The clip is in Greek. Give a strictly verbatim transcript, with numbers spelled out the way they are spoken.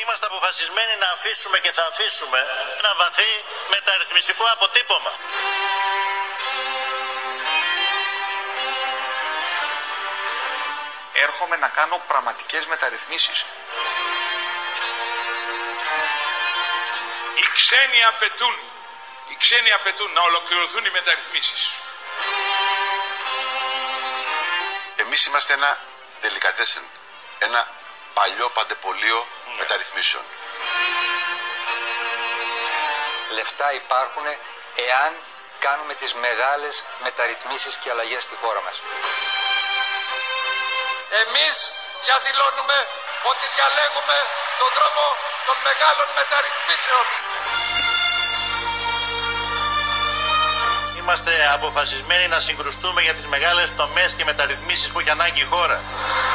Είμαστε αποφασισμένοι να αφήσουμε και θα αφήσουμε ένα βαθύ μεταρρυθμιστικό αποτύπωμα. Έρχομαι να κάνω πραγματικές μεταρρυθμίσεις. Οι ξένοι απαιτούν, οι ξένοι απαιτούν να ολοκληρωθούν οι μεταρρυθμίσεις. Εμείς είμαστε ένα delicatessen, ένα παλιό παντεπολείο mm. μεταρρυθμίσεων. Λεφτά υπάρχουν εάν κάνουμε τις μεγάλες μεταρρυθμίσεις και αλλαγές στη χώρα μας. Εμείς διαδηλώνουμε ότι διαλέγουμε τον δρόμο των μεγάλων μεταρρυθμίσεων. Είμαστε αποφασισμένοι να συγκρουστούμε για τις μεγάλες τομές και μεταρρυθμίσεις που έχει ανάγκη η χώρα.